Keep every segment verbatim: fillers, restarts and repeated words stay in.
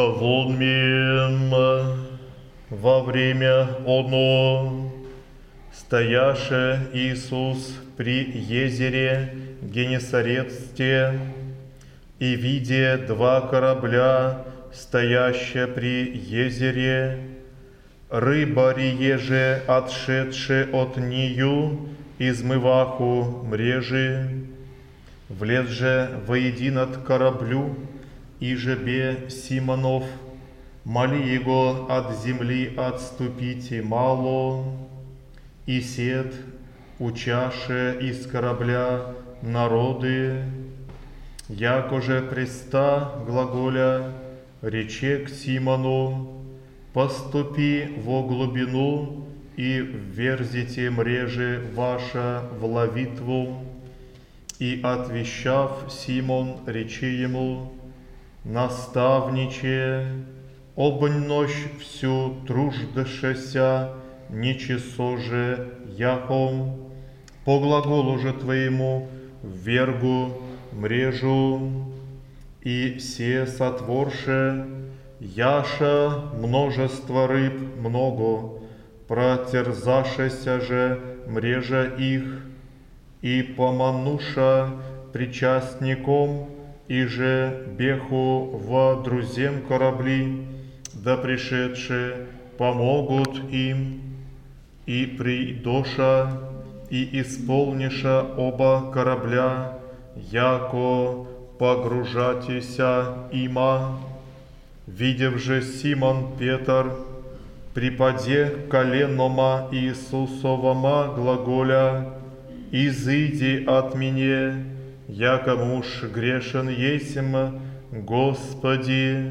Колонмием во время оно, стояше Иисус при езере Генесарецте, и видя два корабля, стоящие при езере, рыбари же отшедше от нию, измываху мрежи, влез же воедин от кораблю, и же бе Симонов, моли его от земли отступите мало, и сед учаше из корабля народы, яко же преста глаголя, рече к Симону, поступи во глубину и вверзите мрежи ваша в ловитву. И отвещав Симон, рече ему: наставниче, обонь ночь всю труждашеся, ничесо же яхом, по глаголу же твоему ввергу мрежу, и се сотворше, яша множество рыб много, протерзашеся же мрежа их, и помануша причастником, и же беху во друзем корабли, да пришедшие помогут им, и придоша, и исполниша оба корабля, яко погружатися има. Видев же Симон Петр, припаде колenoма Иисусовома глаголя: изыди от меня, яко муж грешен есмь, Господи.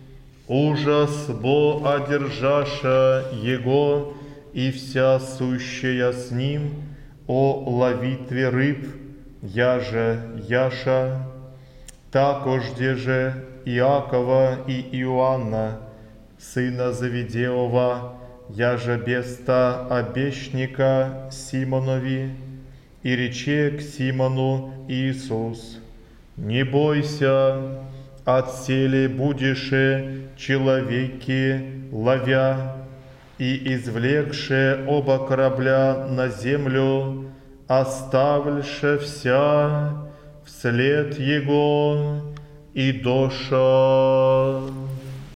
Ужас бо одержаша его и вся сущая с ним о ловитве рыб, я же яша, такожде же Иакова и Иоанна, сына Завидеова, я же беста обещника Симонови, и рече к Симону Иисус: не бойся, отселе будеше человеки ловя, и извлекше оба корабля на землю, оставльше вся вслед его, и доша.